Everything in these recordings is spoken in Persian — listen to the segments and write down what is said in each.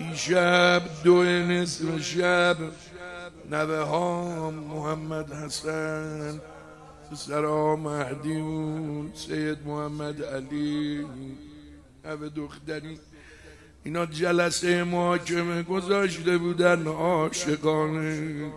دیشب 2 نصف شب نوه ها محمد حسن، پسرها مهدیون، سید محمد علی، نوه دختری، اینا جلسه محاکمه گذاشته بودن عاشقانه.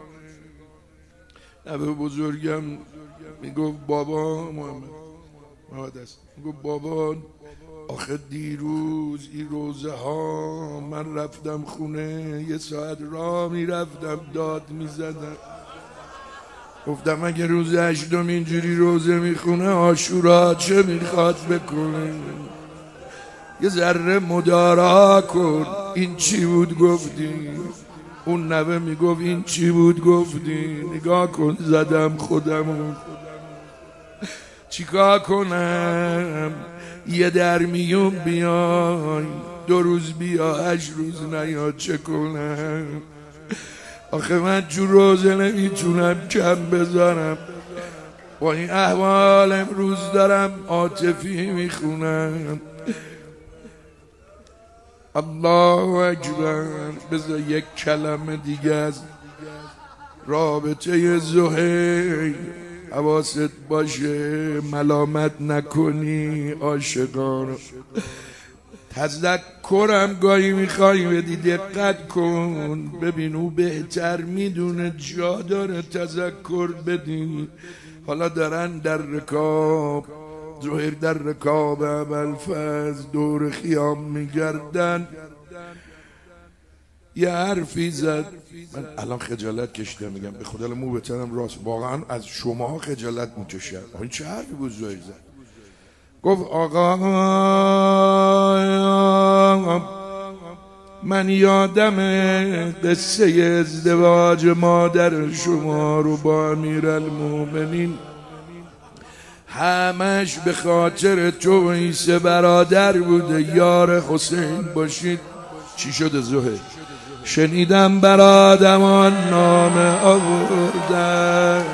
نوه بزرگم میگفت بابا محمد است، میگفت بابا آخه دیروز این روزه ها من رفتم خونه 1 ساعت راه میرفتم داد میزدم، گفتم اگه روز 8 اینجوری روزه میخونه عاشورا چه میخواد بکنه؟ یه ذره مدارا کن. این چی بود گفتی؟ اون نوه میگفت این چی بود گفتی؟ نگاه کن زدم خودمو، چیکار کنم؟ یه در میون بیای 2 روز بیا 8 روز نیاد چه کنم؟ آخه من جو روزه نمیتونم کم بذارم، با این احوال امروز دارم عاطفی میخونم. الله اکبر. بذار یک کلمه دیگه از رابطه زهیر حواست باشه، ملامت نکنی عاشقان. تذکرم گاهی میخوای بدی، دقت کن ببین او بهتر میدونه جا داره تذکر بدی. حالا دارن در رکاب، زهیر در رکاب ابوالفضل دور خیام میگردن. یه حرفی زد، من الان خجالت کشیدم میگم به خدا مو بتنم راست، واقعا از شما خجالت میکشم. این چه حرفی بود زهیر زد؟ گفت آقا من یادم قصه ازدواج مادر شما رو با امیرالمومنین، همش به خاطر تو و این 3 برادر بوده، یار حسین باشید. چی شده زهیر؟ شنیدم برادمان نامه آوردن،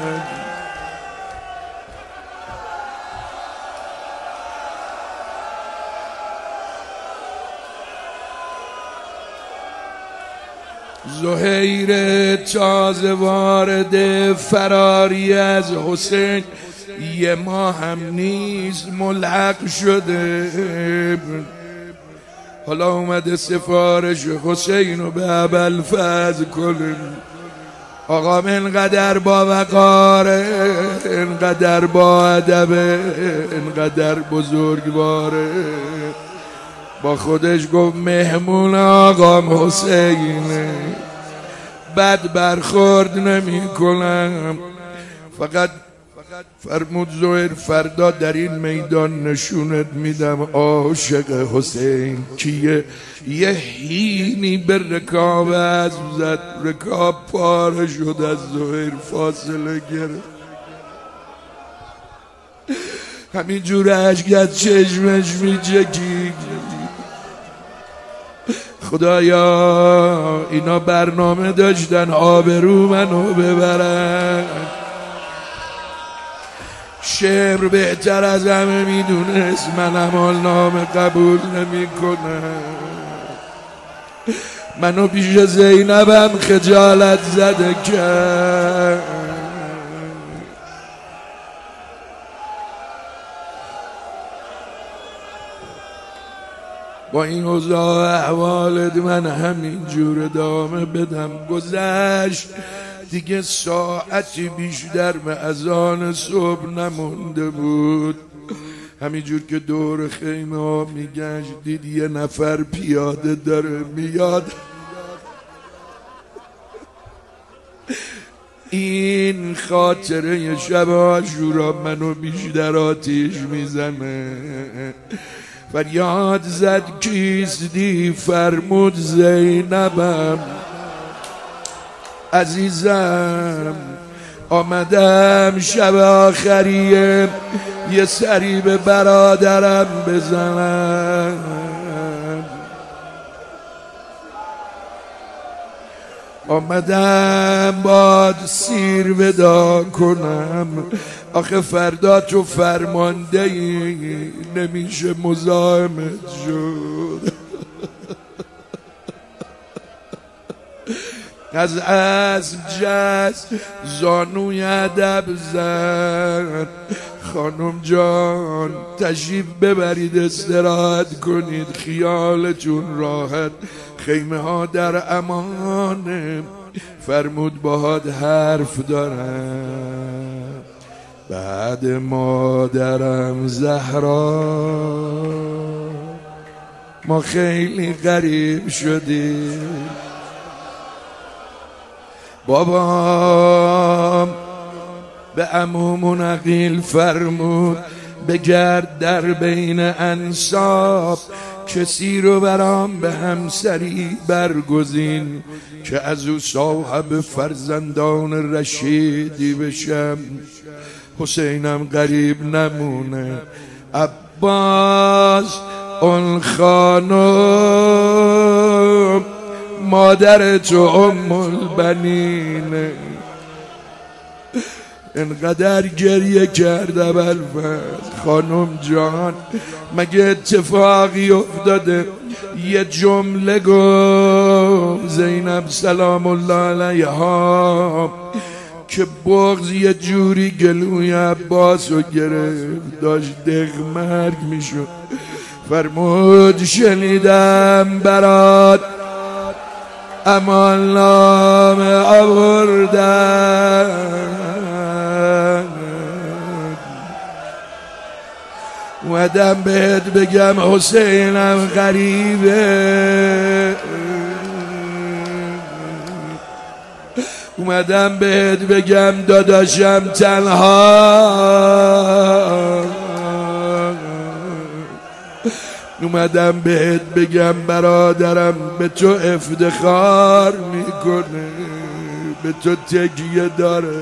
زهیر تازه وارد فراری از حسین 1 ماه هم نیست ملحق شده. حالا اومده سفارش حسین رو به ابوالفضل کنه. آقا انقدر با وقاره، انقدر با ادبه، انقدر بزرگواره، با خودش گفت مهمون آقا حسینه، بد برخورد نمی کنم. فقط فرمود زهیر فردا در این میدان نشونت میدم عاشق حسین کیه. یه هینی به رکاب از زد، رکاب پاره شد، از زهیر فاصله گرفت. همینجور اشک از چشمش میچکید. خدایا اینا برنامه داشتن آبرو منو ببرن. شعر بهتر از همه میدونست منم حال نامه قبول نمی کنم. منو پیش زینبم خجالت زده کرد. با این اوضاع احوالت من همینجور ادامه بدم. گذشت دیگه ساعتی بیشتر به اذان صبح نمونده بود. همینجور که دور خیمه ها میگشت دید 1 نفر پیاده داره میاد. این خاطره شب عاشورا منو بیشتر آتیش میزنه. فریاد زد کیستی؟ فرمود زینبم عزیزم، آمدم شب آخریه یه سری به برادرم بزنم. آمدم باد سیر ودا کنم. آخه فردا تو فرمانده ای نمیشه مزاحمت شد. از اسب جست زانوی ادب زد. خانم جان تشریف ببرید استراحت کنید، خیالتون راحت، خیمه ها در امانه. فرمود باهات حرف دارم. بعد مادرم زهرا ما خیلی غریب شدیم. بابام به عمومون عقیل فرمود بگرد در بین انساب، کسی رو برام به همسری برگزین که از او صاحب فرزندان رشیدی بشم. حسینم غریب نمونه. عباس اون خانم مادر تو ام البنینه. انقدر گریه کرد ابوالفضل. خانم جان مگه اتفاقی افتاده؟ یه جمله گفت زینب سلام الله علیها که بغض یه جوری گلوی عباس رو گرفت، داشت دغمرگ میشد. فرمود شنیدم برات امان نامه آوردن، اومدم بهت بگم حسینم غریبه، اومدم بهت بگم داداشم تنها، اومدم بهت بگم برادرم به تو افتخار میکنه، به تو تکیه داره.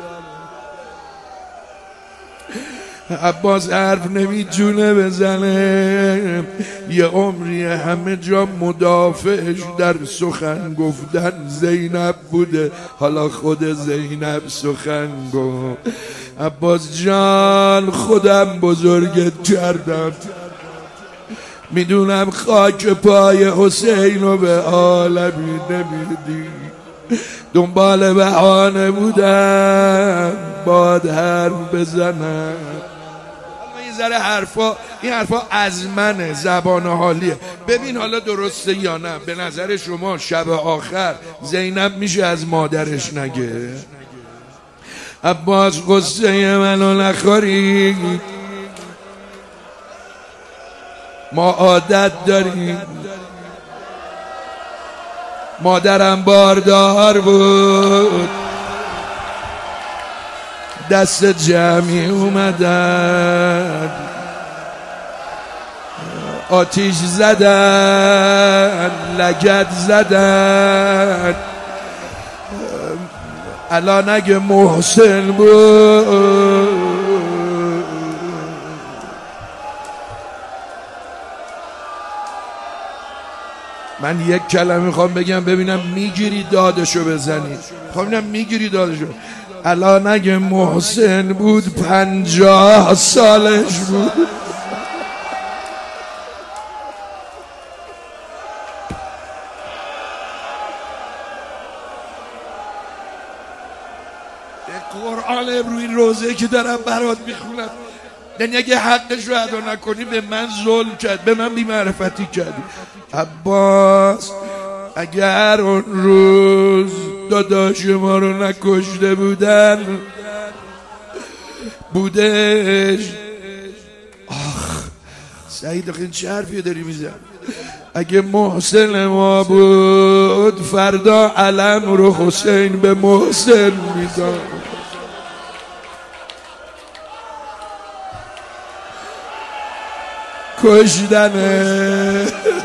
عباس حرف نمیتونه بزنه، یه عمری همه جا مدافعش در سخن گفتن زینب بوده، حالا خود زینب سخن گفت. عباس جان خودم بزرگت کردم، میدونم خاک پای حسین رو به عالمی نمیدی، دنبال بهانه بودم باد حرف بزنم. این ذره حرفا، این حرفا از منه، زبان حالیه. ببین حالا درسته یا نه؟ به نظر شما شب آخر زینب میشه از مادرش نگه؟ عباس قصه منو نخوری، ما عادت داریم. مادرم باردار بود، دست جمعی اومدن، آتیش زدن، لگد زدن. الان اگه محسن بود من یک کلمه میخوام بگم ببینم میگیری دادشو بزنی، میخوام ببینم میگیری دادشو. الان اگه محسن بود 50 سالش بود. قرآن روی روزه که دارم برات میخونم، یعنی اگه حقش رو ادا نکنی به من ظلم کرد، به من بی‌معرفتی کردی. عباس اگر اون روز داداش ما رو نکشته بودن بودش. آخ سعید آخه این چه حرفی داری میزن؟ اگه محسن ما بود فردا علم رو حسین به محسن میداد. کشتنه